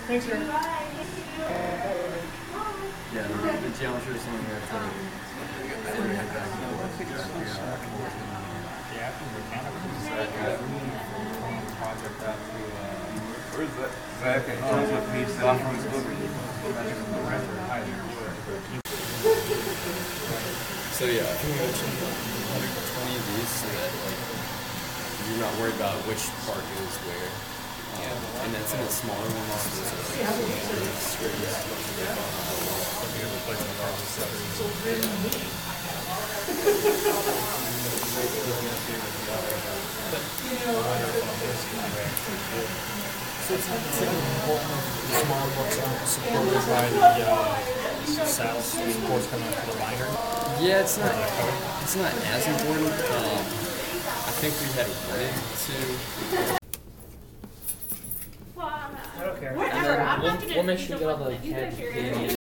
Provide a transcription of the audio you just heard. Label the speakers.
Speaker 1: Thanks, sir.
Speaker 2: Yeah, the geometry is something that's
Speaker 3: Yeah, after mechanical project out to
Speaker 4: Where's that? Zach and Joseph Page from his book.
Speaker 2: So yeah, I think we mentioned 120 of these so that like you're not worried about which part goes where. And then some of the smaller ones, those are
Speaker 1: So it's like important the smaller books aren't supported by the saddle supports coming up to the liner.
Speaker 2: yeah, it's not as important. I think we had wanted to.
Speaker 1: I don't care.
Speaker 5: Whatever. I'm not gonna
Speaker 6: We'll make sure you get all the